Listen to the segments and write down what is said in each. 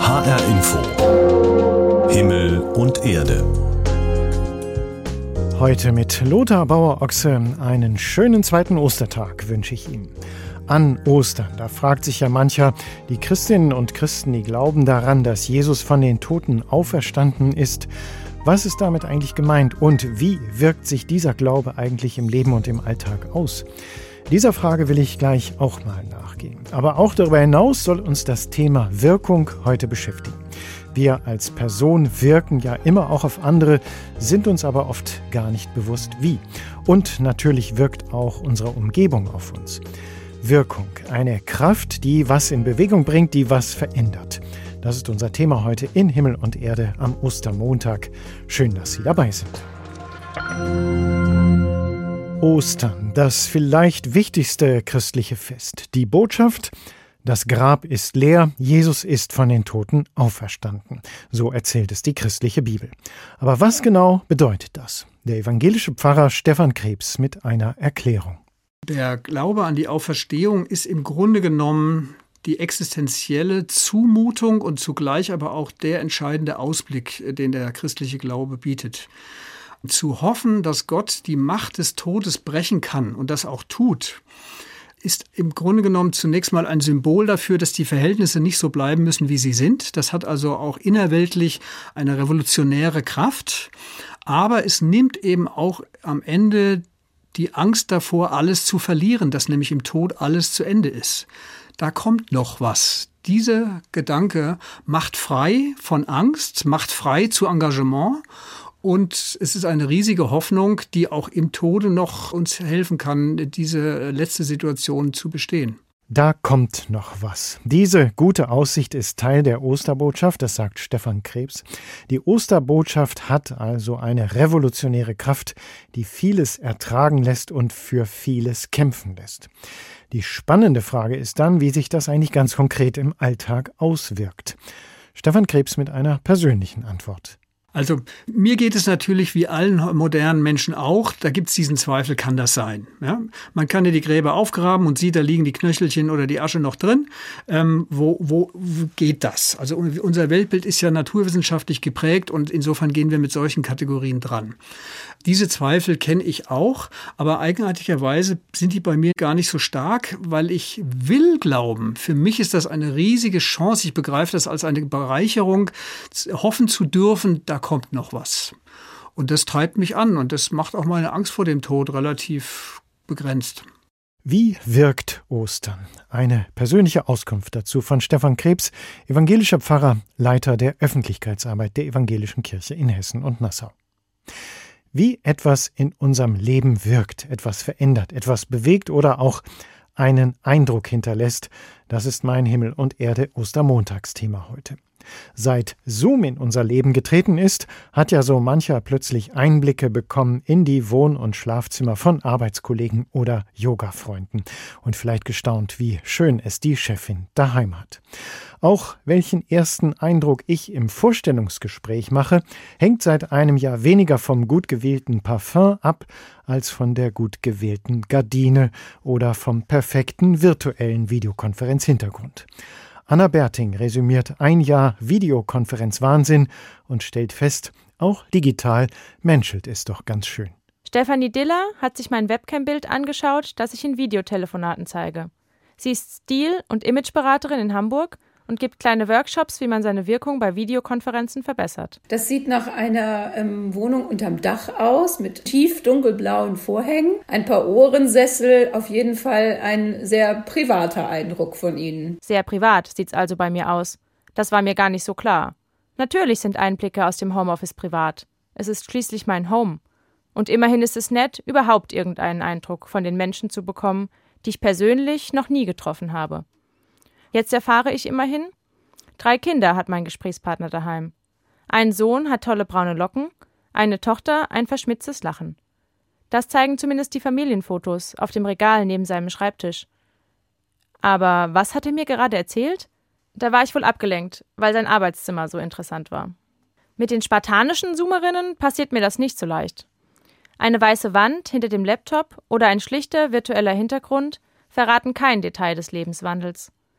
HR Info. Himmel und Erde. Heute mit Lothar Bauer-Ochse einen schönen zweiten Ostertag wünsche ich Ihnen. An Ostern, da fragt sich ja mancher, die Christinnen und Christen, die glauben daran, dass Jesus von den Toten auferstanden ist. Was ist damit eigentlich gemeint und wie wirkt sich dieser Glaube eigentlich im Leben und im Alltag aus? Dieser Frage will ich gleich auch mal nachgehen. Aber auch darüber hinaus soll uns das Thema Wirkung heute beschäftigen. Wir als Person wirken ja immer auch auf andere, sind uns aber oft gar nicht bewusst, wie. Und natürlich wirkt auch unsere Umgebung auf uns. Wirkung, eine Kraft, die was in Bewegung bringt, die was verändert. Das ist unser Thema heute in Himmel und Erde am Ostermontag. Schön, dass Sie dabei sind. Ostern, das vielleicht wichtigste christliche Fest. Die Botschaft: Das Grab ist leer, Jesus ist von den Toten auferstanden. So erzählt es die christliche Bibel. Aber was genau bedeutet das? Der evangelische Pfarrer Stefan Krebs mit einer Erklärung. Der Glaube an die Auferstehung ist im Grunde genommen die existenzielle Zumutung und zugleich aber auch der entscheidende Ausblick, den der christliche Glaube bietet. Zu hoffen, dass Gott die Macht des Todes brechen kann und das auch tut, ist im Grunde genommen zunächst mal ein Symbol dafür, dass die Verhältnisse nicht so bleiben müssen, wie sie sind. Das hat also auch innerweltlich eine revolutionäre Kraft. Aber es nimmt eben auch am Ende die Angst davor, alles zu verlieren, dass nämlich im Tod alles zu Ende ist. Da kommt noch was. Dieser Gedanke macht frei von Angst, macht frei zu Engagement. Und es ist eine riesige Hoffnung, die auch im Tode noch uns helfen kann, diese letzte Situation zu bestehen. Da kommt noch was. Diese gute Aussicht ist Teil der Osterbotschaft, das sagt Stefan Krebs. Die Osterbotschaft hat also eine revolutionäre Kraft, die vieles ertragen lässt und für vieles kämpfen lässt. Die spannende Frage ist dann, wie sich das eigentlich ganz konkret im Alltag auswirkt. Stefan Krebs mit einer persönlichen Antwort. Also mir geht es natürlich wie allen modernen Menschen auch, da gibt es diesen Zweifel, kann das sein? Ja? Man kann ja die Gräber aufgraben und sieht, da liegen die Knöchelchen oder die Asche noch drin. Wo geht das? Also unser Weltbild ist ja naturwissenschaftlich geprägt und insofern gehen wir mit solchen Kategorien dran. Diese Zweifel kenne ich auch, aber eigenartigerweise sind die bei mir gar nicht so stark, weil ich will glauben. Für mich ist das eine riesige Chance. Ich begreife das als eine Bereicherung, hoffen zu dürfen, da kommt noch was. Und das treibt mich an und das macht auch meine Angst vor dem Tod relativ begrenzt. Wie wirkt Ostern? Eine persönliche Auskunft dazu von Stefan Krebs, evangelischer Pfarrer, Leiter der Öffentlichkeitsarbeit der Evangelischen Kirche in Hessen und Nassau. Wie etwas in unserem Leben wirkt, etwas verändert, etwas bewegt oder auch einen Eindruck hinterlässt, das ist mein Himmel und Erde Ostermontagsthema heute. Seit Zoom in unser Leben getreten ist, hat ja so mancher plötzlich Einblicke bekommen in die Wohn- und Schlafzimmer von Arbeitskollegen oder Yoga-Freunden und vielleicht gestaunt, wie schön es die Chefin daheim hat. Auch welchen ersten Eindruck ich im Vorstellungsgespräch mache, hängt seit einem Jahr weniger vom gut gewählten Parfum ab, als von der gut gewählten Gardine oder vom perfekten virtuellen Videokonferenzhintergrund. Anna Berting resümiert ein Jahr Videokonferenzwahnsinn und stellt fest, auch digital menschelt es doch ganz schön. Stefanie Diller hat sich mein Webcam-Bild angeschaut, das ich in Videotelefonaten zeige. Sie ist Stil- und Imageberaterin in Hamburg und gibt kleine Workshops, wie man seine Wirkung bei Videokonferenzen verbessert. Das sieht nach einer Wohnung unterm Dach aus, mit tief dunkelblauen Vorhängen, ein paar Ohrensessel, auf jeden Fall ein sehr privater Eindruck von Ihnen. Sehr privat sieht's also bei mir aus. Das war mir gar nicht so klar. Natürlich sind Einblicke aus dem Homeoffice privat. Es ist schließlich mein Home. Und immerhin ist es nett, überhaupt irgendeinen Eindruck von den Menschen zu bekommen, die ich persönlich noch nie getroffen habe. Jetzt erfahre ich immerhin, 3 Kinder hat mein Gesprächspartner daheim. Ein Sohn hat tolle braune Locken, eine Tochter ein verschmitztes Lachen. Das zeigen zumindest die Familienfotos auf dem Regal neben seinem Schreibtisch. Aber was hat er mir gerade erzählt? Da war ich wohl abgelenkt, weil sein Arbeitszimmer so interessant war. Mit den spartanischen Zoomerinnen passiert mir das nicht so leicht. Eine weiße Wand hinter dem Laptop oder ein schlichter virtueller Hintergrund verraten kein Detail des Lebenswandels.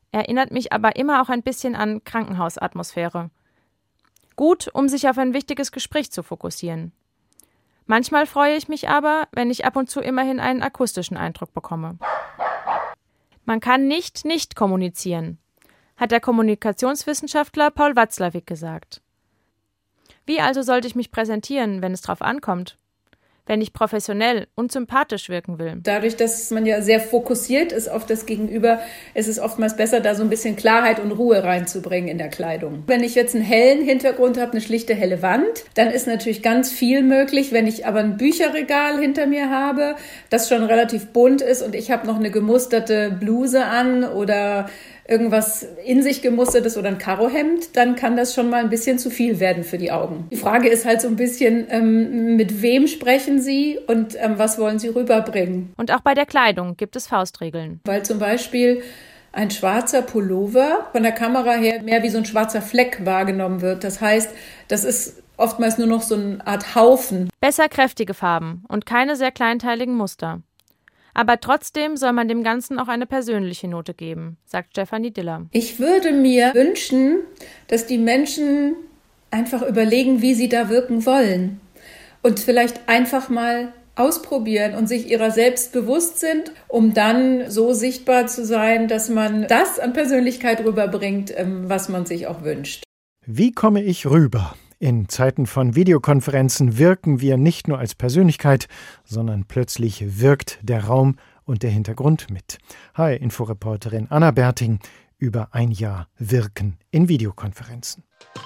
erinnert mich aber immer auch ein bisschen an Krankenhausatmosphäre. Gut, um sich auf ein wichtiges Gespräch zu fokussieren. Manchmal freue ich mich aber, wenn ich ab und zu immerhin einen akustischen Eindruck bekomme. Man kann nicht kommunizieren, hat der Kommunikationswissenschaftler Paul Watzlawick gesagt. Wie also sollte ich mich präsentieren, wenn es drauf ankommt? Wenn ich professionell und sympathisch wirken will. Dadurch, dass man ja sehr fokussiert ist auf das Gegenüber, ist es oftmals besser, da so ein bisschen Klarheit und Ruhe reinzubringen in der Kleidung. Wenn ich jetzt einen hellen Hintergrund habe, eine schlichte helle Wand, dann ist natürlich ganz viel möglich. Wenn ich aber ein Bücherregal hinter mir habe, das schon relativ bunt ist und ich habe noch eine gemusterte Bluse an oder irgendwas in sich gemustertes oder ein Karohemd, dann kann das schon mal ein bisschen zu viel werden für die Augen. Die Frage ist halt so ein bisschen, mit wem sprechen Sie und was wollen Sie rüberbringen? Und auch bei der Kleidung gibt es Faustregeln. Weil zum Beispiel ein schwarzer Pullover von der Kamera her mehr wie so ein schwarzer Fleck wahrgenommen wird. Das heißt, das ist oftmals nur noch so eine Art Haufen. Besser kräftige Farben und keine sehr kleinteiligen Muster. Aber trotzdem soll man dem Ganzen auch eine persönliche Note geben, sagt Stefanie Diller. Ich würde mir wünschen, dass die Menschen einfach überlegen, wie sie da wirken wollen. Und vielleicht einfach mal ausprobieren und sich ihrer selbst bewusst sind, um dann so sichtbar zu sein, dass man das an Persönlichkeit rüberbringt, was man sich auch wünscht. Wie komme ich rüber? In Zeiten von Videokonferenzen wirken wir nicht nur als Persönlichkeit, sondern plötzlich wirkt der Raum und der Hintergrund mit. Hi, Inforeporterin Anna Berting über ein Jahr Wirken in Videokonferenzen.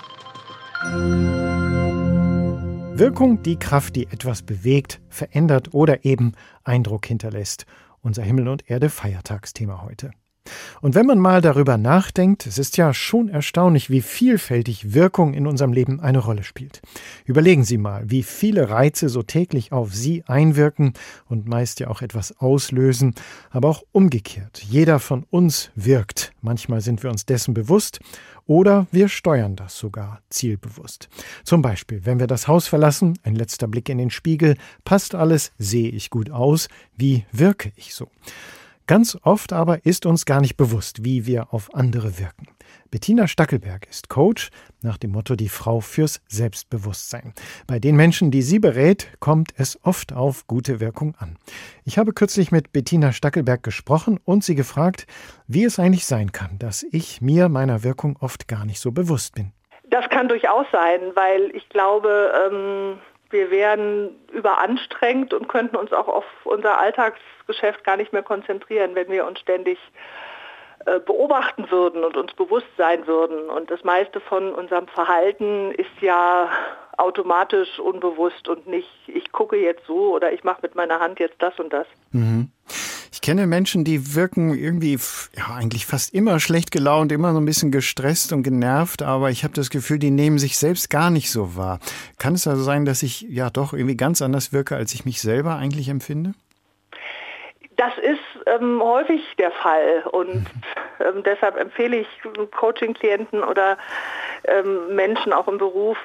Wirkung, die Kraft, die etwas bewegt, verändert oder eben Eindruck hinterlässt. Unser Himmel und Erde Feiertagsthema heute. Und wenn man mal darüber nachdenkt, es ist ja schon erstaunlich, wie vielfältig Wirkung in unserem Leben eine Rolle spielt. Überlegen Sie mal, wie viele Reize so täglich auf Sie einwirken und meist ja auch etwas auslösen, aber auch umgekehrt. Jeder von uns wirkt. Manchmal sind wir uns dessen bewusst oder wir steuern das sogar zielbewusst. Zum Beispiel, wenn wir das Haus verlassen, ein letzter Blick in den Spiegel, passt alles, sehe ich gut aus, wie wirke ich so? Ganz oft aber ist uns gar nicht bewusst, wie wir auf andere wirken. Bettina Stackelberg ist Coach nach dem Motto Die Frau fürs Selbstbewusstsein. Bei den Menschen, die sie berät, kommt es oft auf gute Wirkung an. Ich habe kürzlich mit Bettina Stackelberg gesprochen und sie gefragt, wie es eigentlich sein kann, dass ich mir meiner Wirkung oft gar nicht so bewusst bin. Das kann durchaus sein, weil ich glaube, wir wären überanstrengt und könnten uns auch auf unser Alltagsgeschäft gar nicht mehr konzentrieren, wenn wir uns ständig beobachten würden und uns bewusst sein würden. Und das meiste von unserem Verhalten ist ja automatisch unbewusst und nicht, ich gucke jetzt so oder ich mache mit meiner Hand jetzt das und das. Mhm. Ich kenne Menschen, die wirken irgendwie eigentlich fast immer schlecht gelaunt, immer so ein bisschen gestresst und genervt, aber ich habe das Gefühl, die nehmen sich selbst gar nicht so wahr. Kann es also sein, dass ich ja doch irgendwie ganz anders wirke, als ich mich selber eigentlich empfinde? Das ist häufig der Fall und deshalb empfehle ich Coaching-Klienten oder Menschen auch im Beruf,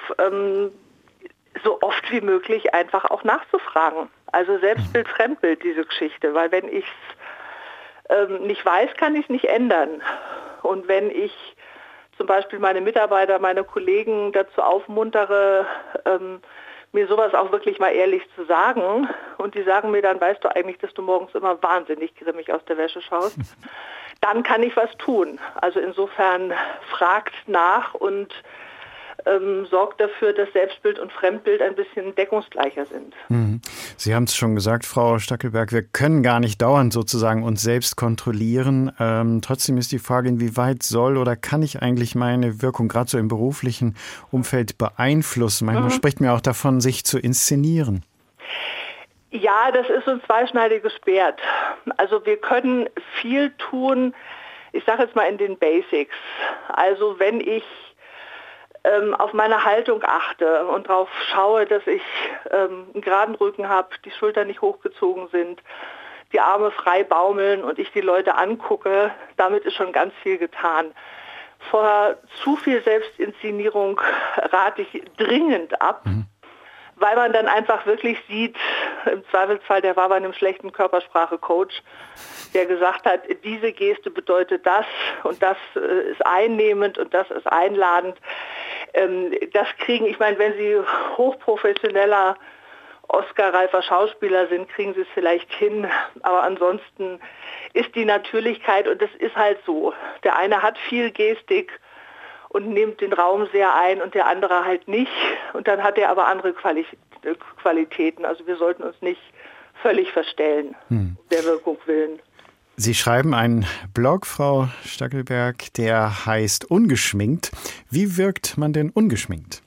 so oft wie möglich einfach auch nachzufragen. Also Selbstbild, Fremdbild, diese Geschichte. Weil wenn ich es nicht weiß, kann ich es nicht ändern. Und wenn ich zum Beispiel meine Mitarbeiter, meine Kollegen dazu aufmuntere, mir sowas auch wirklich mal ehrlich zu sagen und die sagen mir dann, weißt du eigentlich, dass du morgens immer wahnsinnig grimmig aus der Wäsche schaust, dann kann ich was tun. Also insofern fragt nach und sorgt dafür, dass Selbstbild und Fremdbild ein bisschen deckungsgleicher sind. Sie haben es schon gesagt, Frau Stackelberg, wir können gar nicht dauernd sozusagen uns selbst kontrollieren. Trotzdem ist die Frage, inwieweit soll oder kann ich eigentlich meine Wirkung gerade so im beruflichen Umfeld beeinflussen? Manchmal spricht man auch davon, sich zu inszenieren. Ja, das ist so ein zweischneidiges Schwert. Also wir können viel tun, ich sage jetzt mal in den Basics. Also wenn ich auf meine Haltung achte und darauf schaue, dass ich einen geraden Rücken habe, die Schultern nicht hochgezogen sind, die Arme frei baumeln und ich die Leute angucke, damit ist schon ganz viel getan. Vor zu viel Selbstinszenierung rate ich dringend ab, weil man dann einfach wirklich sieht, im Zweifelsfall, der war bei einem schlechten Körpersprache-Coach, der gesagt hat, diese Geste bedeutet das und das ist einnehmend und das ist einladend. Das kriegen, ich meine, wenn Sie hochprofessioneller Oscar-reifer Schauspieler sind, kriegen Sie es vielleicht hin, aber ansonsten ist die Natürlichkeit, und das ist halt so, der eine hat viel Gestik und nimmt den Raum sehr ein und der andere halt nicht, und dann hat er aber andere Qualitäten. Also wir sollten uns nicht völlig verstellen, um der Wirkung willen. Sie schreiben einen Blog, Frau Stackelberg, der heißt Ungeschminkt. Wie wirkt man denn ungeschminkt?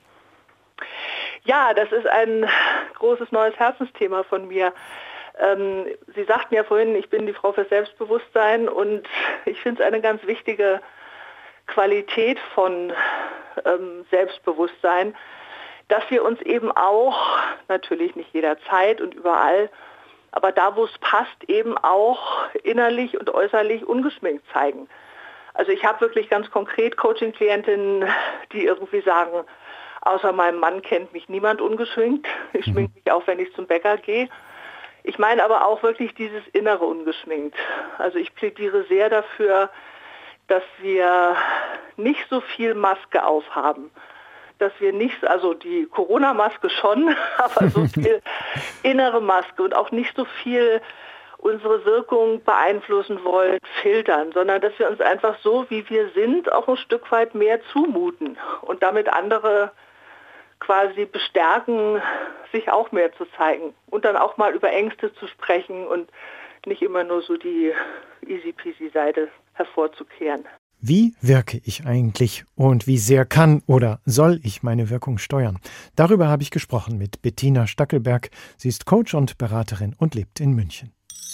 Ja, das ist ein großes neues Herzensthema von mir. Sie sagten ja vorhin, ich bin die Frau für Selbstbewusstsein, und ich finde es eine ganz wichtige Qualität von Selbstbewusstsein, dass wir uns eben auch, natürlich nicht jederzeit und überall, aber da, wo es passt, eben auch innerlich und äußerlich ungeschminkt zeigen. Also ich habe wirklich ganz konkret Coaching-Klientinnen, die irgendwie sagen, außer meinem Mann kennt mich niemand ungeschminkt. Ich schminke mich auch, wenn ich zum Bäcker gehe. Ich meine aber auch wirklich dieses innere ungeschminkt. Also ich plädiere sehr dafür, dass wir nicht so viel Maske aufhaben. Dass wir nicht, also die Corona-Maske schon, aber so viel innere Maske und auch nicht so viel unsere Wirkung beeinflussen wollen, filtern, sondern dass wir uns einfach so, wie wir sind, auch ein Stück weit mehr zumuten und damit andere quasi bestärken, sich auch mehr zu zeigen und dann auch mal über Ängste zu sprechen und nicht immer nur so die easy-peasy-Seite hervorzukehren. Wie wirke ich eigentlich und wie sehr kann oder soll ich meine Wirkung steuern? Darüber habe ich gesprochen mit Bettina Stackelberg. Sie ist Coach und Beraterin und lebt in München.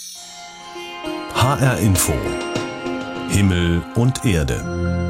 HR Info. Himmel und Erde.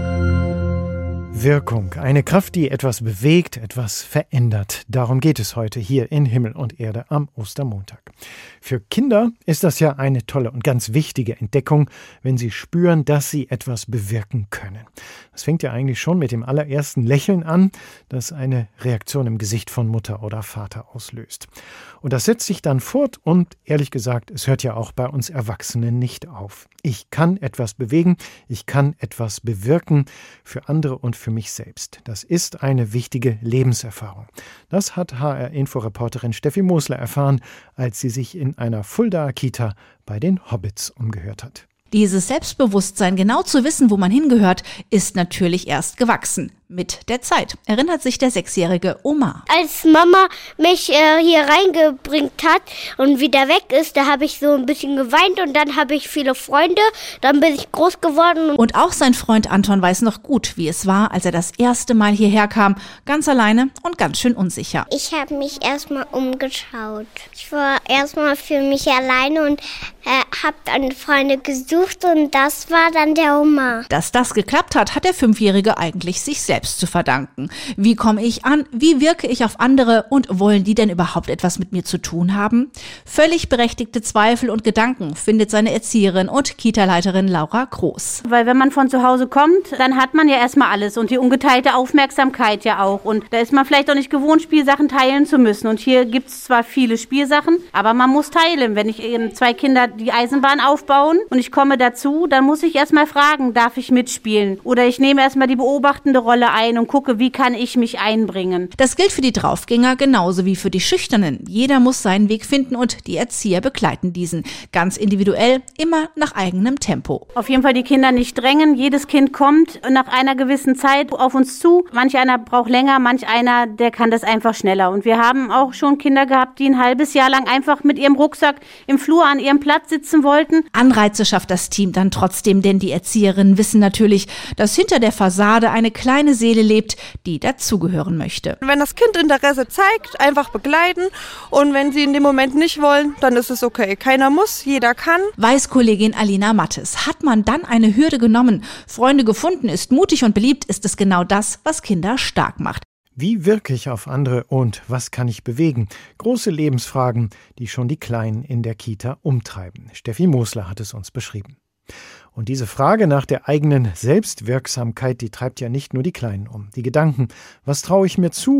Wirkung, eine Kraft, die etwas bewegt, etwas verändert. Darum geht es heute hier in Himmel und Erde am Ostermontag. Für Kinder ist das ja eine tolle und ganz wichtige Entdeckung, wenn sie spüren, dass sie etwas bewirken können. Das fängt ja eigentlich schon mit dem allerersten Lächeln an, das eine Reaktion im Gesicht von Mutter oder Vater auslöst. Und das setzt sich dann fort und, ehrlich gesagt, es hört ja auch bei uns Erwachsenen nicht auf. Ich kann etwas bewegen, ich kann etwas bewirken für andere und für mich selbst. Das ist eine wichtige Lebenserfahrung. Das hat HR-Info-Reporterin Steffi Mosler erfahren, als sie sich in einer Fuldaer Kita bei den Hobbits umgehört hat. Dieses Selbstbewusstsein, genau zu wissen, wo man hingehört, ist natürlich erst gewachsen. Mit der Zeit, erinnert sich der 6-jährige Omar. Als Mama mich hier reingebringt hat und wieder weg ist, da habe ich so ein bisschen geweint und dann habe ich viele Freunde, dann bin ich groß geworden. Und auch sein Freund Anton weiß noch gut, wie es war, als er das erste Mal hierher kam, ganz alleine und ganz schön unsicher. Ich habe mich erstmal umgeschaut. Ich war erstmal für mich alleine und habe dann Freunde gesucht und das war dann der Omar. Dass das geklappt hat, hat der 5-Jährige eigentlich sich selbst zu verdanken. Wie komme ich an? Wie wirke ich auf andere? Und wollen die denn überhaupt etwas mit mir zu tun haben? Völlig berechtigte Zweifel und Gedanken findet seine Erzieherin und Kita-Leiterin Laura Groß. Weil wenn man von zu Hause kommt, dann hat man ja erstmal alles und die ungeteilte Aufmerksamkeit ja auch. Und da ist man vielleicht auch nicht gewohnt, Spielsachen teilen zu müssen. Und hier gibt es zwar viele Spielsachen, aber man muss teilen. Wenn ich eben 2 Kinder die Eisenbahn aufbauen und ich komme dazu, dann muss ich erstmal fragen, darf ich mitspielen? Oder ich nehme erstmal die beobachtende Rolle ein und gucke, wie kann ich mich einbringen. Das gilt für die Draufgänger genauso wie für die Schüchternen. Jeder muss seinen Weg finden und die Erzieher begleiten diesen. Ganz individuell, immer nach eigenem Tempo. Auf jeden Fall die Kinder nicht drängen. Jedes Kind kommt nach einer gewissen Zeit auf uns zu. Manch einer braucht länger, manch einer, der kann das einfach schneller. Und wir haben auch schon Kinder gehabt, die ein halbes Jahr lang einfach mit ihrem Rucksack im Flur an ihrem Platz sitzen wollten. Anreize schafft das Team dann trotzdem, denn die Erzieherinnen wissen natürlich, dass hinter der Fassade eine kleine Seele lebt, die dazugehören möchte. Wenn das Kind Interesse zeigt, einfach begleiten und wenn sie in dem Moment nicht wollen, dann ist es okay. Keiner muss, jeder kann. Weiß Kollegin Alina Mattes, hat man dann eine Hürde genommen, Freunde gefunden, ist mutig und beliebt, ist es genau das, was Kinder stark macht. Wie wirke ich auf andere und was kann ich bewegen? Große Lebensfragen, die schon die Kleinen in der Kita umtreiben. Steffi Mosler hat es uns beschrieben. Und diese Frage nach der eigenen Selbstwirksamkeit, die treibt ja nicht nur die Kleinen um. Die Gedanken, was traue ich mir zu?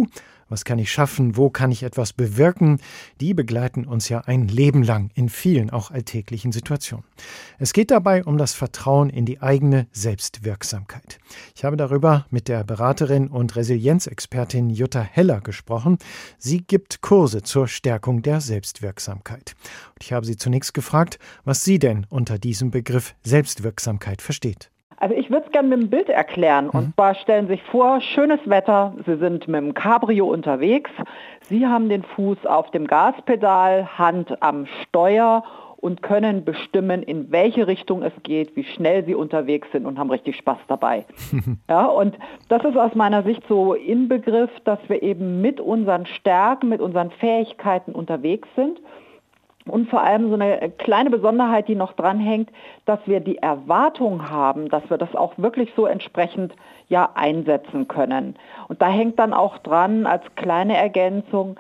Was kann ich schaffen? Wo kann ich etwas bewirken? Die begleiten uns ja ein Leben lang in vielen, auch alltäglichen Situationen. Es geht dabei um das Vertrauen in die eigene Selbstwirksamkeit. Ich habe darüber mit der Beraterin und Resilienzexpertin Jutta Heller gesprochen. Sie gibt Kurse zur Stärkung der Selbstwirksamkeit. Und ich habe sie zunächst gefragt, was sie denn unter diesem Begriff Selbstwirksamkeit versteht. Also ich würde es gerne mit einem Bild erklären. Und zwar stellen Sie sich vor, schönes Wetter, Sie sind mit dem Cabrio unterwegs, Sie haben den Fuß auf dem Gaspedal, Hand am Steuer und können bestimmen, in welche Richtung es geht, wie schnell Sie unterwegs sind und haben richtig Spaß dabei. Ja, und das ist aus meiner Sicht so Inbegriff, dass wir eben mit unseren Stärken, mit unseren Fähigkeiten unterwegs sind. Und vor allem so eine kleine Besonderheit, die noch dranhängt, dass wir die Erwartung haben, dass wir das auch wirklich so entsprechend einsetzen können. Und da hängt dann auch dran, als kleine Ergänzung,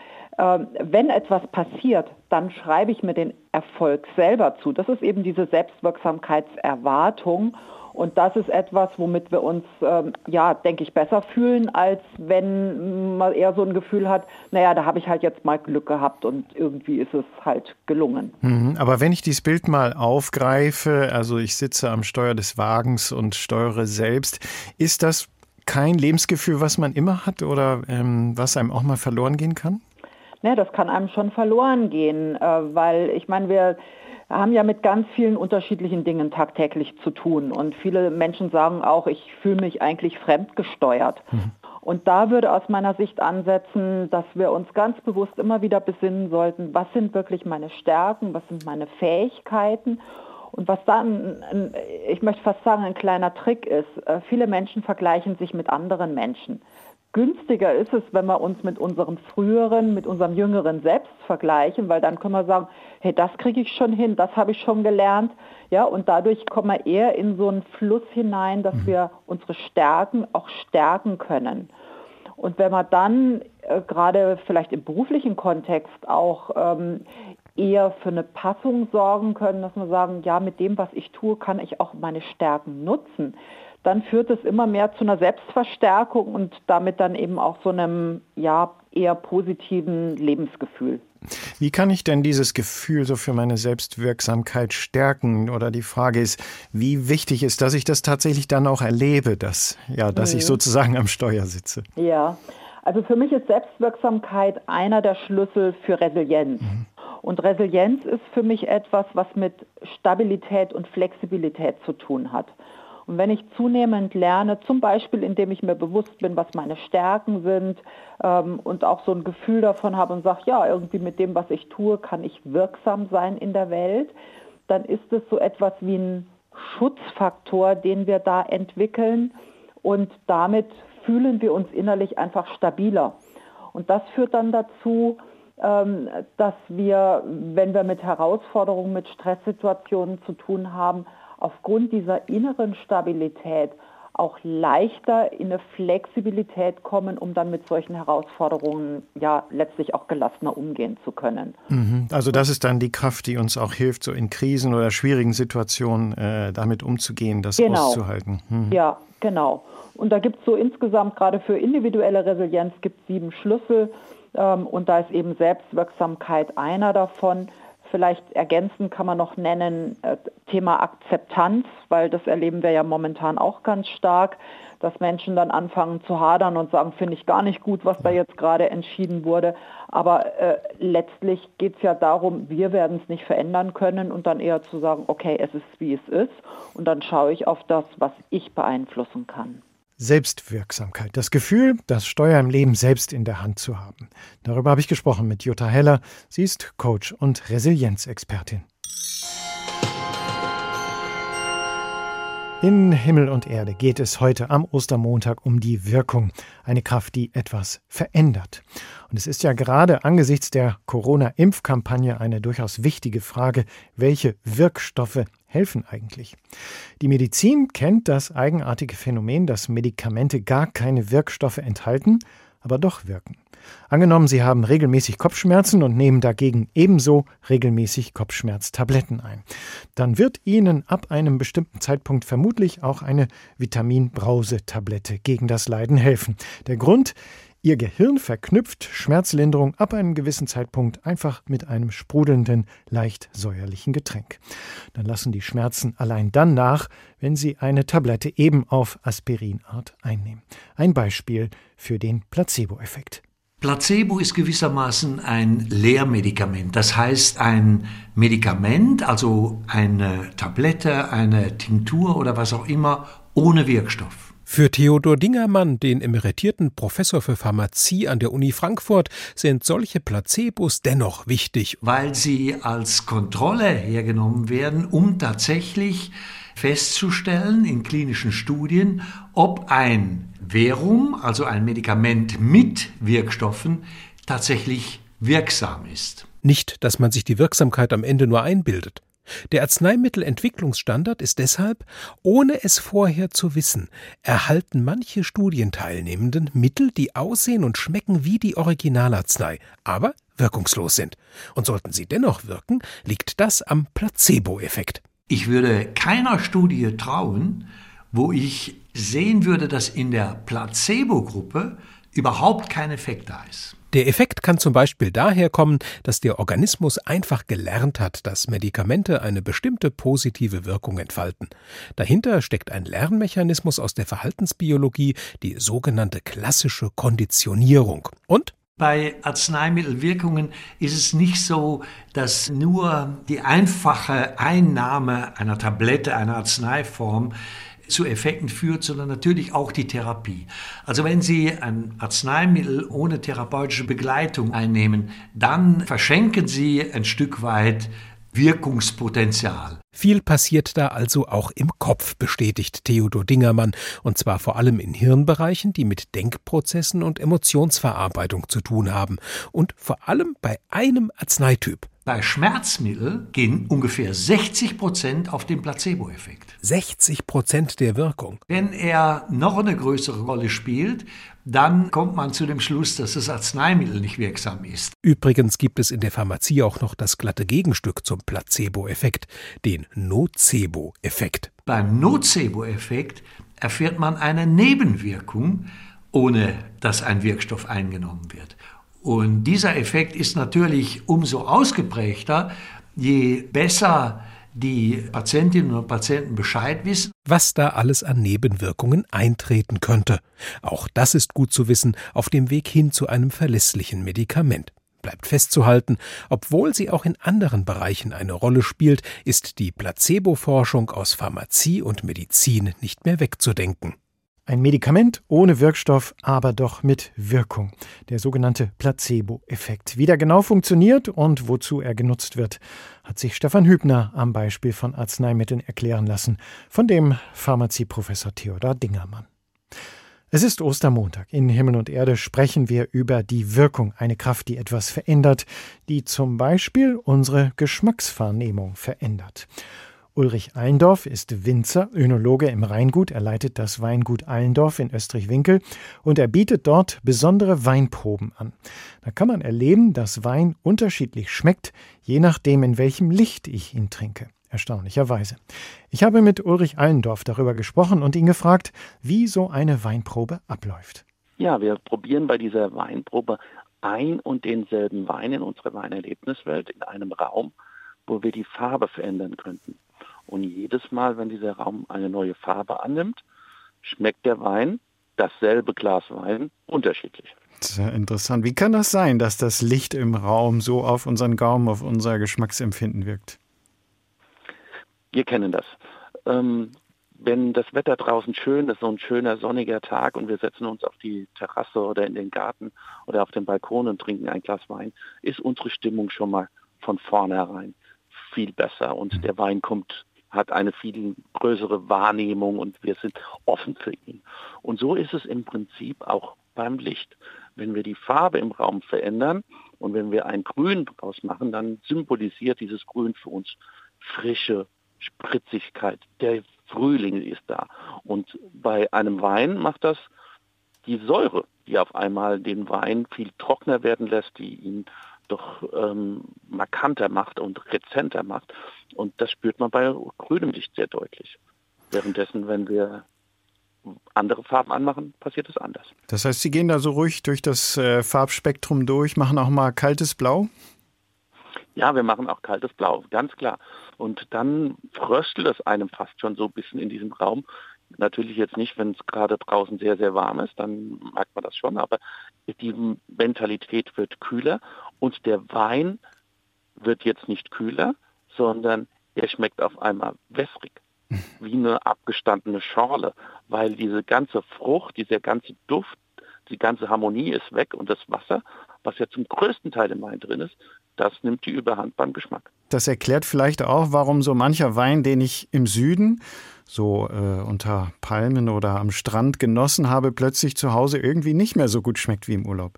wenn etwas passiert, dann schreibe ich mir den Erfolg selber zu. Das ist eben diese Selbstwirksamkeitserwartung. Und das ist etwas, womit wir uns, denke ich, besser fühlen, als wenn man eher so ein Gefühl hat, da habe ich halt jetzt mal Glück gehabt und irgendwie ist es halt gelungen. Aber wenn ich dieses Bild mal aufgreife, also ich sitze am Steuer des Wagens und steuere selbst, ist das kein Lebensgefühl, was man immer hat oder was einem auch mal verloren gehen kann? Das kann einem schon verloren gehen, weil ich meine, wir haben ja mit ganz vielen unterschiedlichen Dingen tagtäglich zu tun. Und viele Menschen sagen auch, ich fühle mich eigentlich fremdgesteuert. Und da würde aus meiner Sicht ansetzen, dass wir uns ganz bewusst immer wieder besinnen sollten, was sind wirklich meine Stärken, was sind meine Fähigkeiten. Und was dann, ich möchte fast sagen, ein kleiner Trick ist, viele Menschen vergleichen sich mit anderen Menschen. Günstiger ist es, wenn wir uns mit unserem früheren, mit unserem jüngeren Selbst vergleichen, weil dann können wir sagen, hey, das kriege ich schon hin, das habe ich schon gelernt. Ja, und dadurch kommen wir eher in so einen Fluss hinein, dass wir unsere Stärken auch stärken können. Und wenn wir dann gerade vielleicht im beruflichen Kontext auch eher für eine Passung sorgen können, dass wir sagen, ja, mit dem, was ich tue, kann ich auch meine Stärken nutzen, dann führt es immer mehr zu einer Selbstverstärkung und damit dann eben auch so einem eher positiven Lebensgefühl. Wie kann ich denn dieses Gefühl so für meine Selbstwirksamkeit stärken? Oder die Frage ist, wie wichtig ist, dass ich das tatsächlich dann auch erlebe, dass ich sozusagen am Steuer sitze? Ja, also für mich ist Selbstwirksamkeit einer der Schlüssel für Resilienz. Und Resilienz ist für mich etwas, was mit Stabilität und Flexibilität zu tun hat. Und wenn ich zunehmend lerne, zum Beispiel indem ich mir bewusst bin, was meine Stärken sind und auch so ein Gefühl davon habe und sage, ja, irgendwie mit dem, was ich tue, kann ich wirksam sein in der Welt, dann ist es so etwas wie ein Schutzfaktor, den wir da entwickeln und damit fühlen wir uns innerlich einfach stabiler. Und das führt dann dazu, dass wir, wenn wir mit Herausforderungen, mit Stresssituationen zu tun haben, aufgrund dieser inneren Stabilität auch leichter in eine Flexibilität kommen, um dann mit solchen Herausforderungen letztlich auch gelassener umgehen zu können. Also das ist dann die Kraft, die uns auch hilft, so in Krisen oder schwierigen Situationen damit umzugehen, das auszuhalten. Ja, genau. Und da gibt es so insgesamt gerade für individuelle Resilienz gibt es 7 Schlüssel und da ist eben Selbstwirksamkeit einer davon. Vielleicht ergänzend kann man noch nennen Thema Akzeptanz, weil das erleben wir ja momentan auch ganz stark, dass Menschen dann anfangen zu hadern und sagen, finde ich gar nicht gut, was da jetzt gerade entschieden wurde. Aber letztlich geht es ja darum, wir werden es nicht verändern können und dann eher zu sagen, okay, es ist, wie es ist. Und dann schaue ich auf das, was ich beeinflussen kann. Selbstwirksamkeit, das Gefühl, das Steuer im Leben selbst in der Hand zu haben. Darüber habe ich gesprochen mit Jutta Heller. Sie ist Coach und Resilienzexpertin. In Himmel und Erde geht es heute am Ostermontag um die Wirkung, eine Kraft, die etwas verändert. Und es ist ja gerade angesichts der Corona-Impfkampagne eine durchaus wichtige Frage, welche Wirkstoffe helfen eigentlich? Die Medizin kennt das eigenartige Phänomen, dass Medikamente gar keine Wirkstoffe enthalten, aber doch wirken. Angenommen, Sie haben regelmäßig Kopfschmerzen und nehmen dagegen ebenso regelmäßig Kopfschmerztabletten ein. Dann wird Ihnen ab einem bestimmten Zeitpunkt vermutlich auch eine Vitaminbrause-Tablette gegen das Leiden helfen. Der Grund: Ihr Gehirn verknüpft Schmerzlinderung ab einem gewissen Zeitpunkt einfach mit einem sprudelnden, leicht säuerlichen Getränk. Dann lassen die Schmerzen allein dann nach, wenn Sie eine Tablette eben auf Aspirinart einnehmen. Ein Beispiel für den Placebo-Effekt. Placebo ist gewissermaßen ein Lehrmedikament. Das heißt, ein Medikament, also eine Tablette, eine Tinktur oder was auch immer, ohne Wirkstoff. Für Theodor Dingermann, den emeritierten Professor für Pharmazie an der Uni Frankfurt, sind solche Placebos dennoch wichtig. Weil sie als Kontrolle hergenommen werden, um tatsächlich festzustellen in klinischen Studien, ob ein Verum, also ein Medikament mit Wirkstoffen, tatsächlich wirksam ist. Nicht, dass man sich die Wirksamkeit am Ende nur einbildet. Der Arzneimittelentwicklungsstandard ist deshalb, ohne es vorher zu wissen, erhalten manche Studienteilnehmenden Mittel, die aussehen und schmecken wie die Originalarznei, aber wirkungslos sind. Und sollten sie dennoch wirken, liegt das am Placebo-Effekt. Ich würde keiner Studie trauen, wo ich sehen würde, dass in der Placebo-Gruppe überhaupt kein Effekt da ist. Der Effekt kann zum Beispiel daher kommen, dass der Organismus einfach gelernt hat, dass Medikamente eine bestimmte positive Wirkung entfalten. Dahinter steckt ein Lernmechanismus aus der Verhaltensbiologie, die sogenannte klassische Konditionierung. Und bei Arzneimittelwirkungen ist es nicht so, dass nur die einfache Einnahme einer Tablette, einer Arzneiform zu Effekten führt, sondern natürlich auch die Therapie. Also wenn Sie ein Arzneimittel ohne therapeutische Begleitung einnehmen, dann verschenken Sie ein Stück weit Wirkungspotenzial. Viel passiert da also auch im Kopf, bestätigt Theodor Dingermann, und zwar vor allem in Hirnbereichen, die mit Denkprozessen und Emotionsverarbeitung zu tun haben und vor allem bei einem Arzneityp. Bei Schmerzmitteln gehen ungefähr 60% auf den Placebo-Effekt. 60% der Wirkung. Wenn er noch eine größere Rolle spielt, dann kommt man zu dem Schluss, dass das Arzneimittel nicht wirksam ist. Übrigens gibt es in der Pharmazie auch noch das glatte Gegenstück zum Placebo-Effekt, den Nocebo-Effekt. Beim Nocebo-Effekt erfährt man eine Nebenwirkung, ohne dass ein Wirkstoff eingenommen wird. Und dieser Effekt ist natürlich umso ausgeprägter, je besser die Patientinnen und Patienten Bescheid wissen, was da alles an Nebenwirkungen eintreten könnte. Auch das ist gut zu wissen auf dem Weg hin zu einem verlässlichen Medikament. Bleibt festzuhalten, obwohl sie auch in anderen Bereichen eine Rolle spielt, ist die Placebo-Forschung aus Pharmazie und Medizin nicht mehr wegzudenken. Ein Medikament ohne Wirkstoff, aber doch mit Wirkung. Der sogenannte Placebo-Effekt. Wie der genau funktioniert und wozu er genutzt wird, hat sich Stefan Hübner am Beispiel von Arzneimitteln erklären lassen, von dem Pharmazieprofessor Theodor Dingermann. Es ist Ostermontag. In Himmel und Erde sprechen wir über die Wirkung, eine Kraft, die etwas verändert, die zum Beispiel unsere Geschmackswahrnehmung verändert. Ulrich Allendorf ist Winzer, Önologe im Rheingut. Er leitet das Weingut Allendorf in Österreich-Winkel und er bietet dort besondere Weinproben an. Da kann man erleben, dass Wein unterschiedlich schmeckt, je nachdem, in welchem Licht ich ihn trinke. Erstaunlicherweise. Ich habe mit Ulrich Allendorf darüber gesprochen und ihn gefragt, wie so eine Weinprobe abläuft. Ja, wir probieren bei dieser Weinprobe ein und denselben Wein in unserer Weinerlebniswelt in einem Raum, wo wir die Farbe verändern könnten. Und jedes Mal, wenn dieser Raum eine neue Farbe annimmt, schmeckt der Wein, dasselbe Glas Wein, unterschiedlich. Sehr interessant. Wie kann das sein, dass das Licht im Raum so auf unseren Gaumen, auf unser Geschmacksempfinden wirkt? Wir kennen das. Wenn das Wetter draußen schön ist, so ein schöner sonniger Tag und wir setzen uns auf die Terrasse oder in den Garten oder auf den Balkon und trinken ein Glas Wein, ist unsere Stimmung schon mal von vornherein viel besser und der Wein hat eine viel größere Wahrnehmung und wir sind offen für ihn. Und so ist es im Prinzip auch beim Licht. Wenn wir die Farbe im Raum verändern und wenn wir ein Grün draus machen, dann symbolisiert dieses Grün für uns Frische, Spritzigkeit. Der Frühling ist da. Und bei einem Wein macht das die Säure, die auf einmal den Wein viel trockener werden lässt, die ihn doch markanter macht und rezenter macht. Und das spürt man bei grünem Licht sehr deutlich. Währenddessen, wenn wir andere Farben anmachen, passiert es anders. Das heißt, Sie gehen da so ruhig durch das Farbspektrum durch, machen auch mal kaltes Blau? Ja, wir machen auch kaltes Blau, ganz klar. Und dann fröstelt es einem fast schon so ein bisschen in diesem Raum. Natürlich jetzt nicht, wenn es gerade draußen sehr, sehr warm ist, dann merkt man das schon, aber die Mentalität wird kühler und der Wein wird jetzt nicht kühler, sondern er schmeckt auf einmal wässrig, wie eine abgestandene Schorle, weil diese ganze Frucht, dieser ganze Duft, die ganze Harmonie ist weg und das Wasser, was ja zum größten Teil im Wein drin ist, das nimmt die Überhand beim Geschmack. Das erklärt vielleicht auch, warum so mancher Wein, den ich im Süden so unter Palmen oder am Strand genossen habe, plötzlich zu Hause irgendwie nicht mehr so gut schmeckt wie im Urlaub.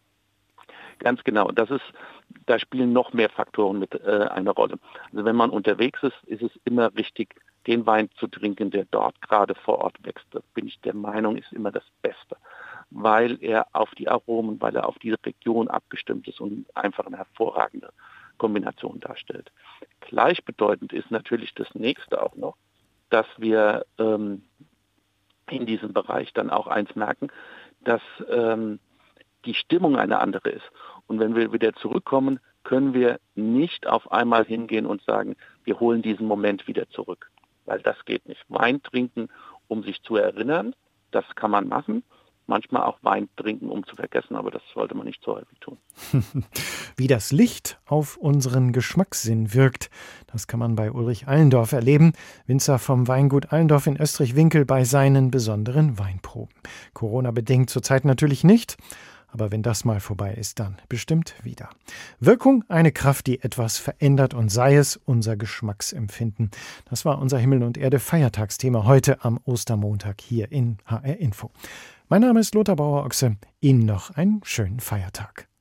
Ganz genau. Da spielen noch mehr Faktoren mit eine Rolle. Also wenn man unterwegs ist, ist es immer wichtig, den Wein zu trinken, der dort gerade vor Ort wächst. Das bin ich der Meinung, ist immer das Beste, weil er auf die Aromen, weil er auf diese Region abgestimmt ist und einfach eine hervorragende Kombination darstellt. Gleichbedeutend ist natürlich das Nächste auch noch, dass wir in diesem Bereich dann auch eins merken, dass die Stimmung eine andere ist. Und wenn wir wieder zurückkommen, können wir nicht auf einmal hingehen und sagen, wir holen diesen Moment wieder zurück. Weil das geht nicht. Wein trinken, um sich zu erinnern, das kann man machen. Manchmal auch Wein trinken, um zu vergessen, aber das sollte man nicht so häufig tun. Wie das Licht auf unseren Geschmackssinn wirkt, das kann man bei Ulrich Allendorf erleben, Winzer vom Weingut Allendorf in Österreich-Winkel bei seinen besonderen Weinproben. Corona-bedingt zurzeit natürlich nicht, aber wenn das mal vorbei ist, dann bestimmt wieder. Wirkung, eine Kraft, die etwas verändert und sei es unser Geschmacksempfinden. Das war unser Himmel und Erde Feiertagsthema heute am Ostermontag hier in HR Info. Mein Name ist Lothar Bauer-Ochse. Ihnen noch einen schönen Feiertag.